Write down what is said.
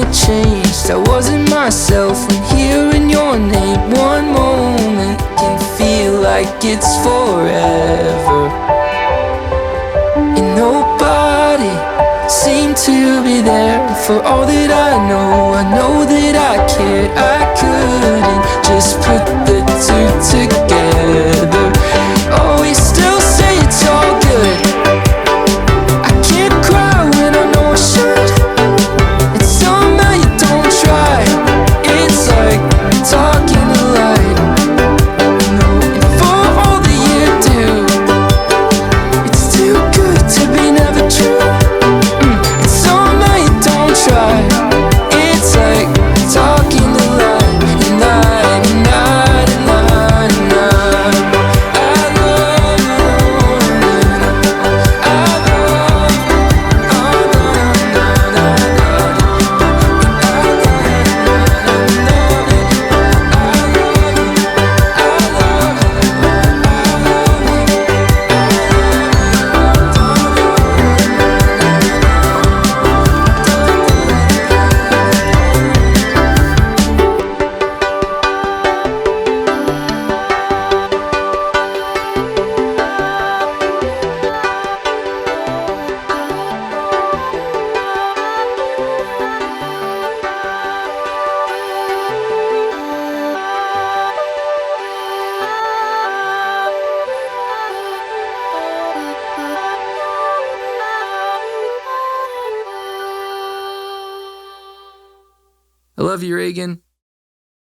changed. I wasn't myself when hearing your name. One moment can feel like it's forever, and nobody seemed to be there. For all that I know that I cared. I couldn't just put the two together. Oh, we still say it's all good. I can't cry when I know I should. It's somehow you don't try. It's like talking to light. No, and for all that you do, it's too good to be never true. It's somehow you don't try. It's like talking to light and light and light and light and light. I love you. I love I love you, Reagan.